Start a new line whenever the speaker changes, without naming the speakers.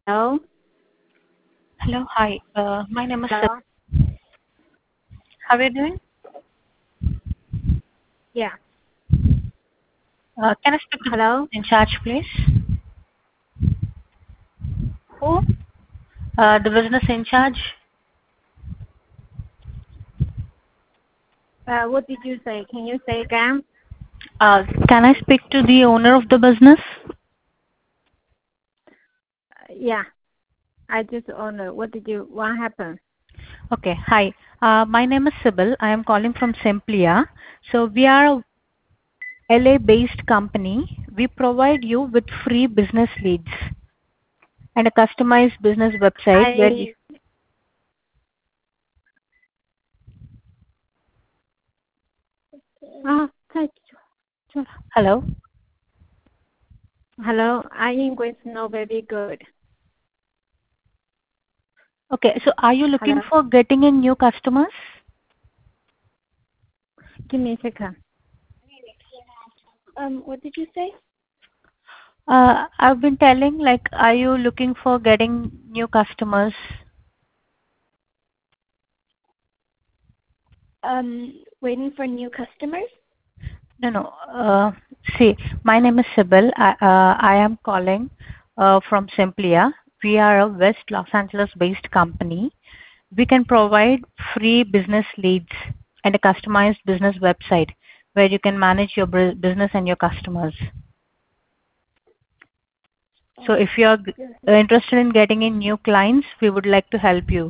Hello?
Hello. Hi. My name is Sid.
Hello?
How are you doing?
Yeah.
Can I speak to the
Hello?
in charge, please?
Who?
The business in charge.
What did you say? Can you say again?
Can I speak to the owner of the business?
Yeah. I just owner. What happened?
Okay. Hi. My name is Sybil. I am calling from Simplia. So we are a LA-based company. We provide you with free business leads and a customized business website where you...
I,太久
Hello.
Hello? I English not very good.
Okay. So are you looking
Hello?
for getting in new customers?
Give me a second. What did you say?
I've been telling, like, are you looking for getting new customers?
Waiting for new customers?
No, no. See, my name is Sybil. I am calling from Simplia. We are a West Los Angeles-based company. We can provide free business leads and a customized business website where you can manage your business and your customers. So if you're
Yes.
interested in getting in new clients, we would like to help you.